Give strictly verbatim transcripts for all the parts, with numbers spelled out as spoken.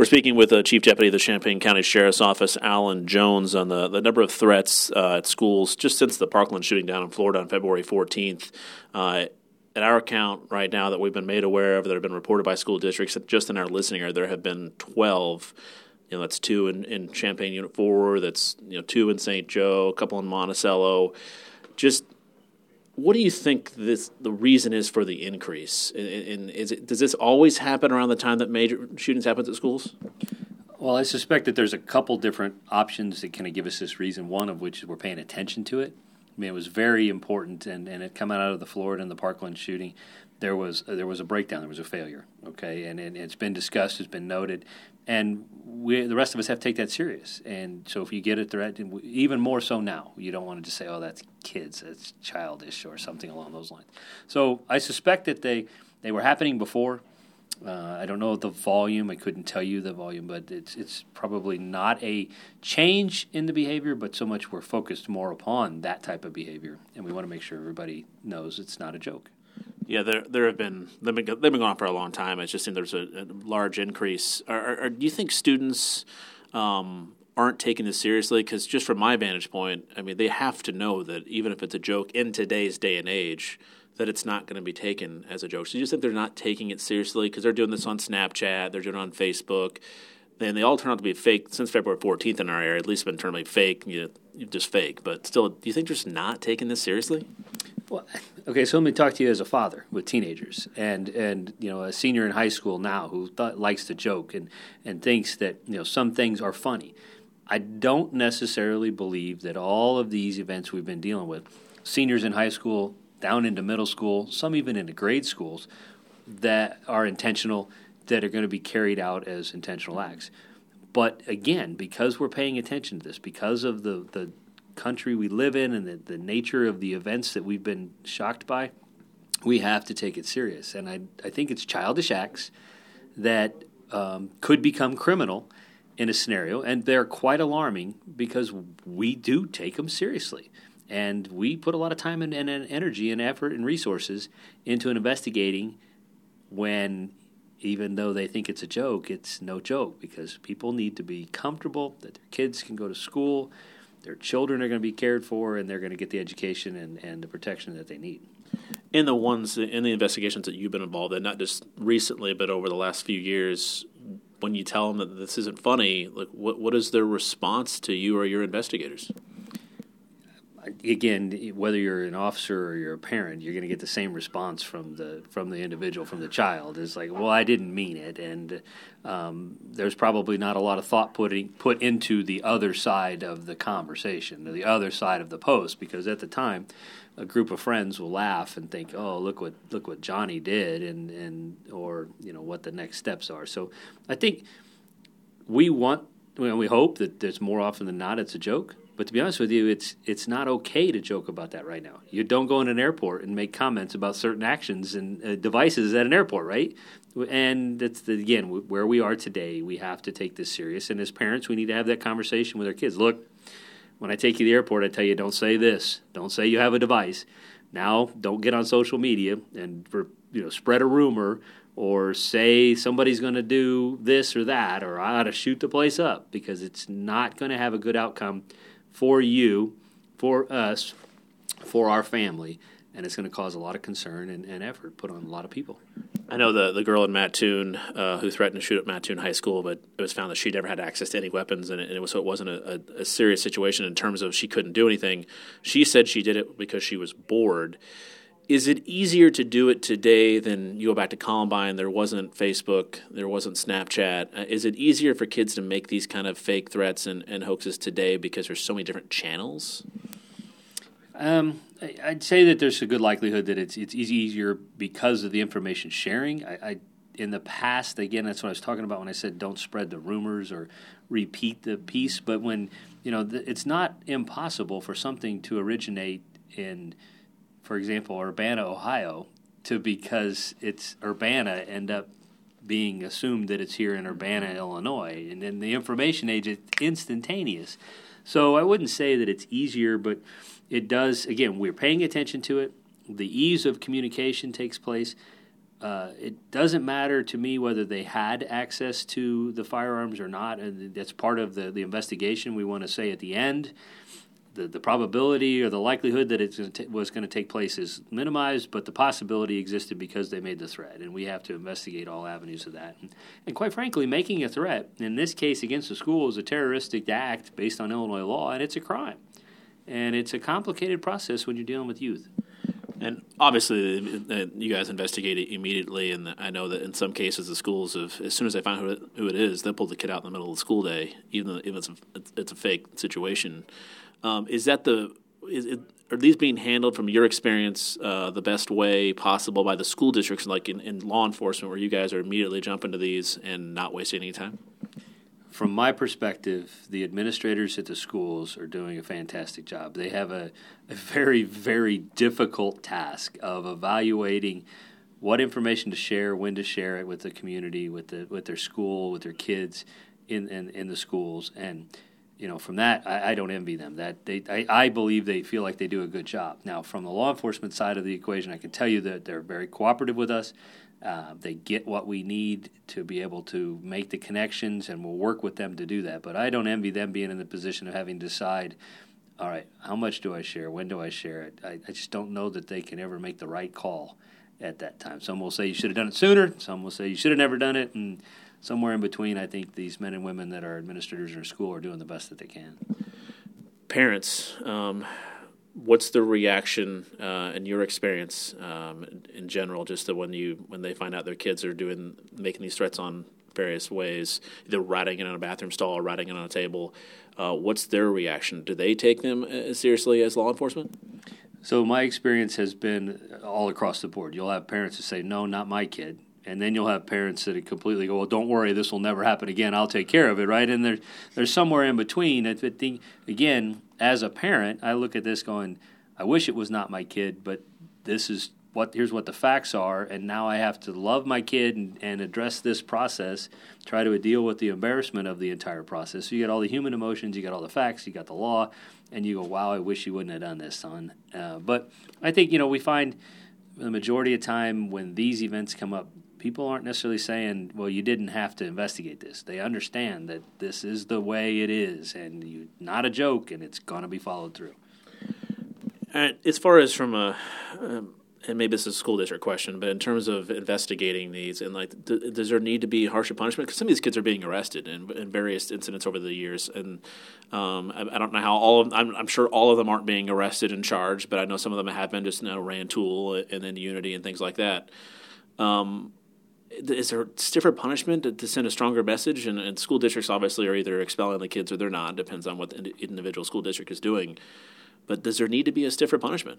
We're speaking with uh, Chief Deputy of the Champaign County Sheriff's Office, Alan Jones, on the, the number of threats uh, at schools just since the Parkland shooting down in Florida on February fourteenth. Uh, at our count right now that we've been made aware of that have been reported by school districts, just in our listening area, there have been twelve. You know, that's two in, in Champaign Unit four, that's you know two in Saint Joe, a couple in Monticello. Just what do you think this the reason is for the increase? And, and is it, does this always happen around the time that major shootings happen at schools? Well, I suspect that there's a couple different options that kind of give us this reason, one of which is we're paying attention to it. I mean, it was very important, and, and it coming out of the Florida and the Parkland shooting, there was there was a breakdown, there was a failure, okay? And, and it's been discussed, it's been noted, and we, the rest of us have to take that serious. And so if you get a threat, even more so now, you don't want to just say, oh, that's kids, that's childish, or something along those lines. So I suspect that they, they were happening before. Uh, I don't know the volume. I couldn't tell you the volume, but it's it's probably not a change in the behavior, but so much we're focused more upon that type of behavior, and we want to make sure everybody knows it's not a joke. Yeah, there there have been they've been, they've been going on for a long time. It's just seems there's a, a large increase. Are, are, are, do you think students um, aren't taking this seriously? Because just from my vantage point, I mean, they have to know that even if it's a joke in today's day and age, that it's not going to be taken as a joke. So you just think they're not taking it seriously because they're doing this on Snapchat, they're doing it on Facebook, and they all turn out to be fake since February fourteenth in our area, at least been termed fake, you know, just fake. But still, do you think they're just not taking this seriously? Well, okay, so let me talk to you as a father with teenagers and, and you know, a senior in high school now who th- likes to joke and, and thinks that, you know, some things are funny. I don't necessarily believe that all of these events we've been dealing with, seniors in high school, down into middle school, some even into grade schools, that are intentional, that are going to be carried out as intentional acts. But again, because we're paying attention to this, because of the, the country we live in and the, the nature of the events that we've been shocked by, we have to take it serious. And I, I think it's childish acts that um, could become criminal in a scenario, and they're quite alarming because we do take them seriously. And we put a lot of time and, and energy and effort and resources into investigating when, even though they think it's a joke, it's no joke because people need to be comfortable that their kids can go to school, their children are going to be cared for, and they're going to get the education and, and the protection that they need. In the ones, in the investigations that you've been involved in, not just recently but over the last few years, when you tell them that this isn't funny, like what what is their response to you or your investigators? Again, whether you're an officer or you're a parent, you're going to get the same response from the from the individual, from the child. It's like, well, I didn't mean it, and um, there's probably not a lot of thought putting put into the other side of the conversation, the other side of the post, because at the time, a group of friends will laugh and think, oh, look what look what Johnny did, and and or you know what the next steps are. So I think we want, we hope that there's more often than not it's a joke. But to be honest with you, it's it's not okay to joke about that right now. You don't go in an airport and make comments about certain actions and uh, devices at an airport, right? And that's, the, again, where we are today, we have to take this serious. And as parents, we need to have that conversation with our kids. Look, when I take you to the airport, I tell you, don't say this. Don't say you have a device. Now, don't get on social media and you know spread a rumor or say somebody's going to do this or that, or I ought to shoot the place up, because it's not going to have a good outcome for you, for us, for our family, and it's going to cause a lot of concern and, and effort put on a lot of people. I know the the girl in Mattoon uh, who threatened to shoot at Mattoon High School, but it was found that she never had access to any weapons, and it, and it was so it wasn't a, a, a serious situation in terms of she couldn't do anything. She said she did it because she was bored. Is it easier to do it today than you go back to Columbine? There wasn't Facebook, there wasn't Snapchat. Uh, is it easier for kids to make these kind of fake threats and, and hoaxes today because there's so many different channels? Um, I'd say that there's a good likelihood that it's it's easier because of the information sharing. I, I in the past, again, that's what I was talking about when I said don't spread the rumors or repeat the piece. But when you know, the, it's not impossible for something to originate in, for example, Urbana, Ohio, to because it's Urbana end up being assumed that it's here in Urbana, Illinois, and then the information age is instantaneous. So I wouldn't say that it's easier, but it does. Again, we're paying attention to it. The ease of communication takes place. uh, it doesn't matter to me whether they had access to the firearms or not. And that's part of the, the investigation. We want to say at the end, the, the probability or the likelihood that it was going to take place is minimized, but the possibility existed because they made the threat. And we have to investigate all avenues of that. And, and quite frankly, making a threat, in this case against the school, is a terroristic act based on Illinois law, and it's a crime. And it's a complicated process when you're dealing with youth. And obviously, uh, you guys investigate it immediately, and I know that in some cases the schools, have, as soon as they find who it, who it is, they'll pull the kid out in the middle of the school day, even if it's a, it's a fake situation. Um, is that the is it, are these being handled from your experience uh, the best way possible by the school districts, like in, in law enforcement, where you guys are immediately jumping to these and not wasting any time? From my perspective, the administrators at the schools are doing a fantastic job. They have a, a very, very difficult task of evaluating what information to share, when to share it with the community, with the with their school, with their kids in in, in the schools. And you know, from that, I, I don't envy them. That they, I, I believe they feel like they do a good job. Now, from the law enforcement side of the equation, I can tell you that they're very cooperative with us. Uh, they get what we need to be able to make the connections, and we'll work with them to do that. But I don't envy them being in the position of having to decide, all right, how much do I share? When do I share it? I, I just don't know that they can ever make the right call at that time. Some will say you should have done it sooner. Some will say you should have never done it. And somewhere in between, I think these men and women that are administrators in our school are doing the best that they can. Parents, um, what's the reaction uh, in your experience um, in, in general, just that when you when they find out their kids are doing making these threats on various ways, either writing it on a bathroom stall or writing it on a table, uh, what's their reaction? Do they take them as seriously as law enforcement? So my experience has been all across the board. You'll have parents who say, no, not my kid. And then you'll have parents that completely go, well, don't worry, this will never happen again. I'll take care of it, right? And there, there's somewhere in between. I think, again, as a parent, I look at this going, I wish it was not my kid, but this is what here's what the facts are, and now I have to love my kid and, and address this process, try to deal with the embarrassment of the entire process. So you got all the human emotions, you got all the facts, you got the law, and you go, wow, I wish you wouldn't have done this, son. Uh, but I think, you know, we find the majority of time when these events come up, people aren't necessarily saying, well, you didn't have to investigate this. They understand that this is the way it is, and you not a joke, and it's going to be followed through. And as far as from a, um, and maybe this is a school district question, but in terms of investigating these, and like, d- does there need to be harsher punishment? Because some of these kids are being arrested in, in various incidents over the years, and um, I, I don't know how all of I'm, I'm sure all of them aren't being arrested and charged, but I know some of them have been just, you know, ran Tool and then Unity and things like that. Um, Is there stiffer punishment to, to send a stronger message? And, and school districts obviously are either expelling the kids or they're not. Depends on what the individual school district is doing. But does there need to be a stiffer punishment?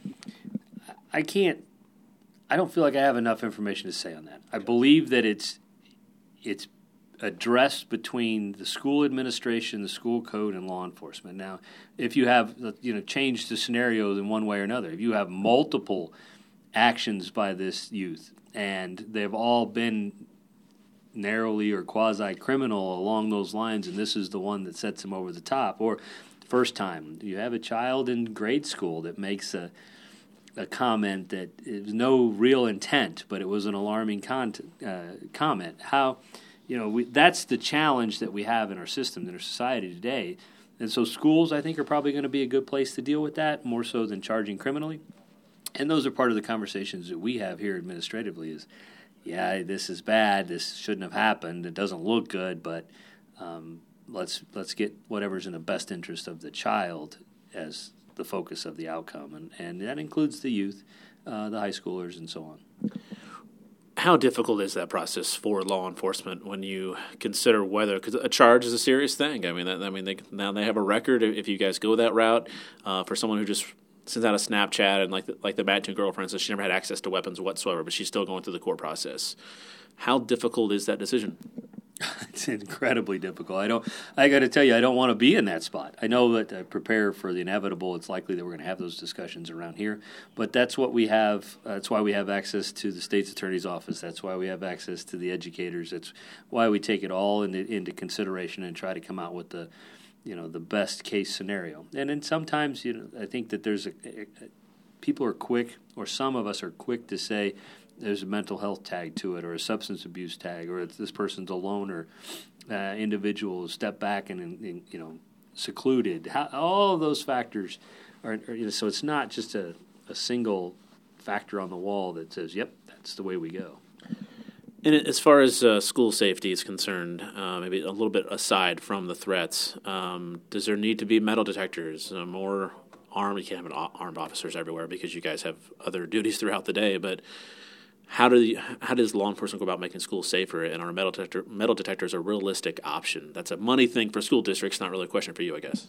I can't. I don't feel like I have enough information to say on that. I believe that it's it's addressed between the school administration, the school code, and law enforcement. Now, if you have you know changed the scenarios in one way or another, if you have multiple actions by this youth, and they've all been narrowly or quasi-criminal along those lines, and this is the one that sets them over the top. Or first time, you have a child in grade school that makes a, a comment that it was no real intent, but it was an alarming con- uh, comment. How, you know, we, that's the challenge that we have in our system, in our society today. And so schools, I think, are probably going to be a good place to deal with that, more so than charging criminally. And those are part of the conversations that we have here administratively is, yeah, this is bad. This shouldn't have happened. It doesn't look good, but um, let's let's get whatever's in the best interest of the child as the focus of the outcome. And, and that includes the youth, uh, the high schoolers, and so on. How difficult is that process for law enforcement when you consider whether, because a charge is a serious thing. I mean, that, I mean, they, now they have a record if you guys go that route. Uh, for someone who just sends out a Snapchat and like the, like the Mattoon girl, for instance, she never had access to weapons whatsoever, but she's still going through the court process. How difficult is that decision? It's incredibly difficult. I don't. I got to tell you, I don't want to be in that spot. I know that I prepare for the inevitable. It's likely that we're going to have those discussions around here, but that's what we have. Uh, that's why we have access to the state's attorney's office. That's why we have access to the educators. That's why we take it all into, into consideration and try to come out with the, you know, the best case scenario. And then sometimes, you know, I think that there's a, a, a people are quick, or some of us are quick to say, there's a mental health tag to it, or a substance abuse tag, or it's, this person's a loner uh, individual, step back and, and you know secluded. How, all of those factors are, are you know, so it's not just a, a single factor on the wall that says, "Yep, that's the way we go." And as far as uh, school safety is concerned, uh, maybe a little bit aside from the threats, um, does there need to be metal detectors, uh, more armed? You can't have armed officers everywhere because you guys have other duties throughout the day. But how do you, how does law enforcement go about making schools safer? And are metal detector metal detectors a realistic option? That's a money thing for school districts, not really a question for you, I guess.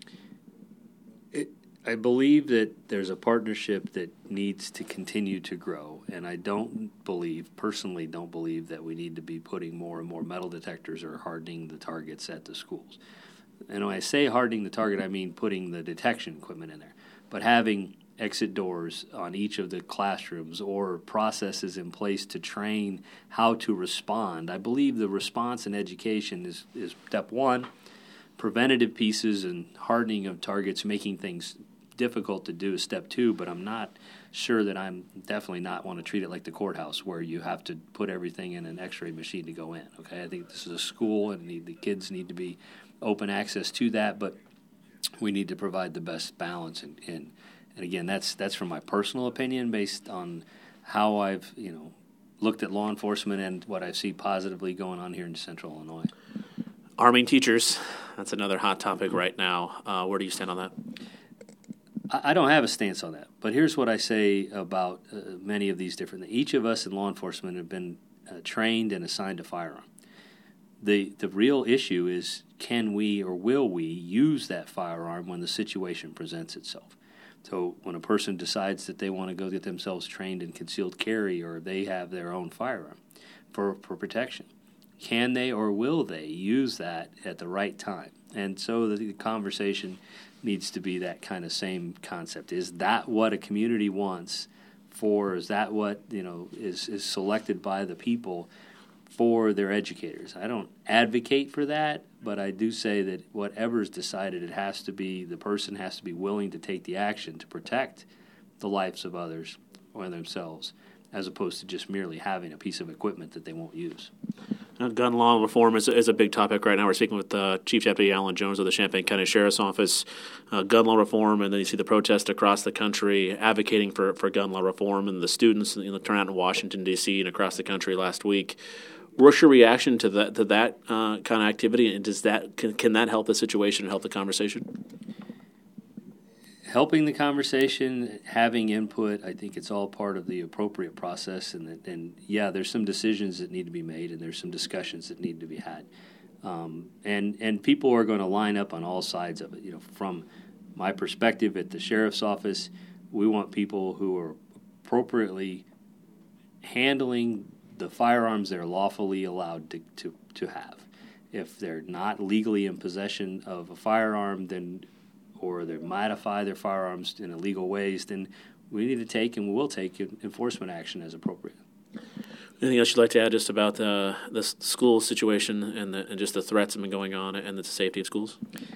It, I believe that there's a partnership that needs to continue to grow, and I don't believe, personally don't believe, that we need to be putting more and more metal detectors or hardening the targets at the schools. And when I say hardening the target, I mean putting the detection equipment in there, but having exit doors on each of the classrooms or processes in place to train how to respond. I believe the response in education is, is step one, preventative pieces and hardening of targets, making things difficult to do is step two, but I'm not sure that I'm definitely not want to treat it like the courthouse where you have to put everything in an x-ray machine to go in. Okay, I think this is a school and need, the kids need to be open access to that, but we need to provide the best balance. And, and, and again, that's that's from my personal opinion based on how I've you know looked at law enforcement and what I see positively going on here in Central Illinois. Arming teachers, that's another hot topic right now. Uh, where do you stand on that? I don't have a stance on that, but here's what I say about uh, many of these different things. Each of us in law enforcement have been uh, trained and assigned a firearm. The the real issue is, can we or will we use that firearm when the situation presents itself? So when a person decides that they want to go get themselves trained in concealed carry, or they have their own firearm for, for protection, can they or will they use that at the right time? And so the conversation needs to be that kind of same concept. Is that what a community wants for, is that what, you know, is, is selected by the people for their educators? I don't advocate for that, but I do say that whatever is decided, it has to be, the person has to be willing to take the action to protect the lives of others or themselves, as opposed to just merely having a piece of equipment that they won't use. Now, gun law reform is, is a big topic right now. We're speaking with uh, Chief Deputy Alan Jones of the Champaign County Sheriff's Office. Uh, gun law reform, and then you see the protests across the country advocating for, for gun law reform, and the students you know, turn out in Washington, D C and across the country last week. What's your reaction to that to that uh, kind of activity, and does that can, can that help the situation and help the conversation? Helping the conversation, having input, I think it's all part of the appropriate process. And, and yeah, there's some decisions that need to be made, and there's some discussions that need to be had. Um, and and people are going to line up on all sides of it. You know, from my perspective at the sheriff's office, we want people who are appropriately handling the firearms they're lawfully allowed to, to, to have. If they're not legally in possession of a firearm, then or they modify their firearms in illegal ways, then we need to take and we will take enforcement action as appropriate. Anything else you'd like to add just about uh, the school situation and, the, and just the threats that have been going on and the safety of schools?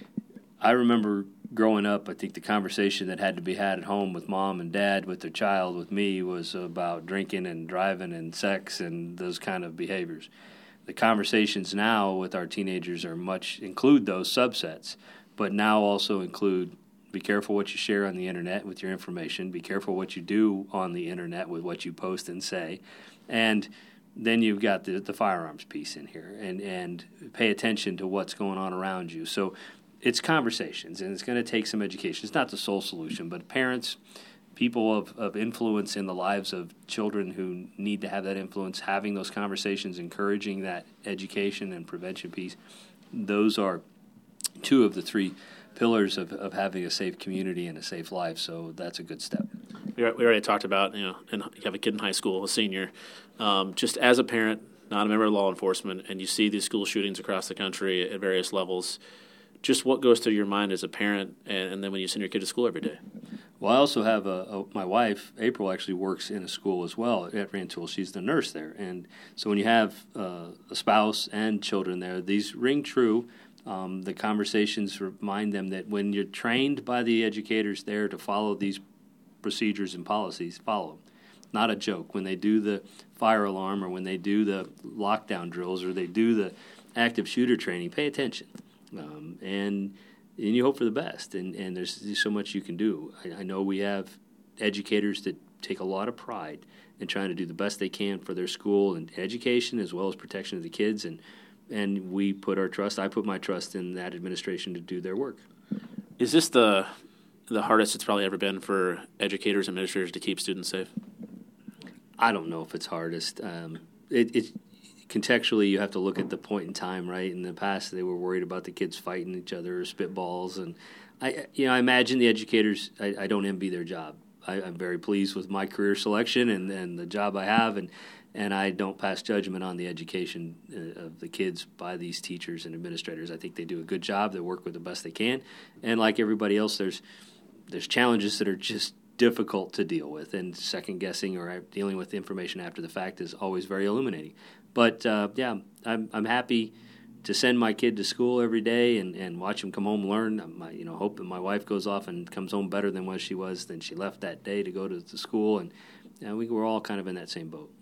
I remember growing up, I think the conversation that had to be had at home with mom and dad, with their child, with me, was about drinking and driving and sex and those kind of behaviors. The conversations now with our teenagers are much include those subsets, but now also include be careful what you share on the internet with your information, be careful what you do on the internet with what you post and say, and then you've got the, the firearms piece in here, and, and pay attention to what's going on around you. So it's conversations, and it's going to take some education. It's not the sole solution, but parents, people of, of influence in the lives of children who need to have that influence, having those conversations, encouraging that education and prevention piece, those are two of the three pillars of, of having a safe community and a safe life, so that's a good step. We already talked about, you know, and you have a kid in high school, a senior. Um, just as a parent, not a member of law enforcement, and you see these school shootings across the country at various levels, just what goes through your mind as a parent, and, and then when you send your kid to school every day? Well, I also have a, a my wife, April, actually works in a school as well at Rantoul. She's the nurse there, and so when you have uh, a spouse and children there, these ring true. Um, the conversations remind them that when you're trained by the educators there to follow these procedures and policies, follow them. not a joke. When they do the fire alarm or when they do the lockdown drills or they do the active shooter training, pay attention. Um, and and you hope for the best. And, and there's, there's so much you can do. I, I know we have educators that take a lot of pride in trying to do the best they can for their school and education as well as protection of the kids. And and we put our trust, I put my trust in that administration to do their work. Is this the the hardest it's probably ever been for educators and administrators to keep students safe? I don't know if it's hardest. Um, it, it contextually, you have to look at the point in time, right? In the past, they were worried about the kids fighting each other or spitballs, and I, you know, I imagine the educators. I, I don't envy their job. I, I'm very pleased with my career selection and, and the job I have, and and I don't pass judgment on the education uh, of the kids by these teachers and administrators. I think they do a good job. They work with the best they can, and like everybody else, there's there's challenges that are just difficult to deal with, and second guessing or dealing with information after the fact is always very illuminating. But uh, yeah, I'm I'm happy to send my kid to school every day and, and watch him come home and learn. My, you know, hope that my wife goes off and comes home better than what she was than she left that day to go to the school, and you know, we we're all kind of in that same boat.